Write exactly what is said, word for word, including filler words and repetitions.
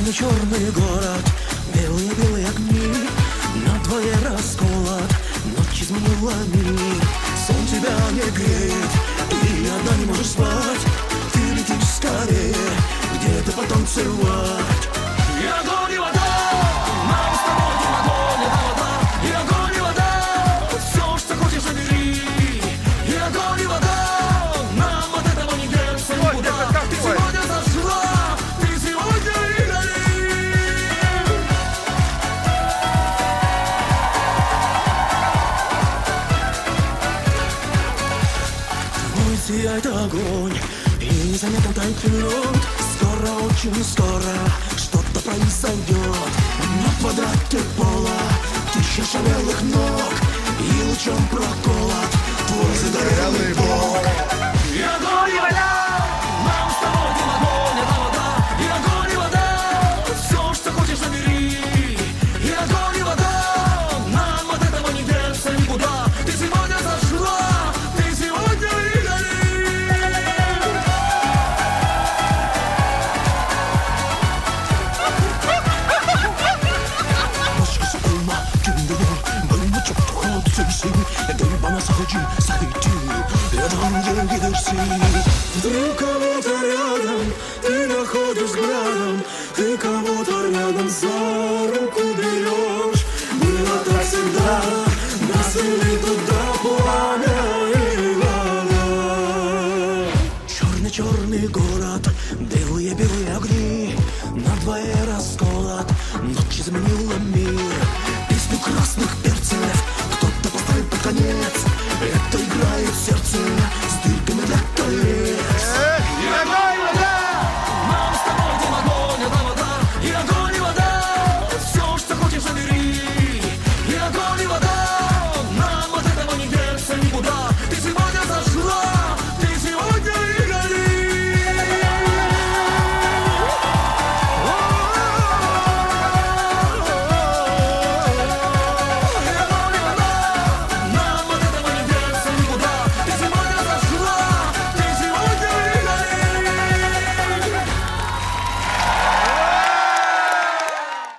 Черный-черный город, белые-белые огни, надвое расколот, ночь изменила мир. Сон тебя не греет, ты одна не можешь спать, ты летишь скорее, где-то потанцевать. И огонь, и вода, нам с тобой не огонь, это вода. И огонь, и вода, все, что хочешь, забери. И огонь, и вода, нам от этого не деться никуда. Ты сегодня зажгла, ты сегодня и гори. Твой сияет огонь, и незаметно тайкнет. Скоро, очень скоро что-то произойдет. На квадрате пола тысяча белых ног, и лучом проколот твой загорелый бок. И огонь, и вода, нам с тобой один огонь, это вода. И огонь, и вода, все, что хочешь, забери. И огонь, и вода, нам от этого не деться никуда. Ты сегодня зажгла, ты сегодня и гори. Ты кого-то рядом, ты находишь взглядом, ты кого-то рядом за руку берешь. Было так всегда, нас вели туда пламя и вода. Черный-черный город, белые-белые огни, надвое расколот, ночь изменила мир.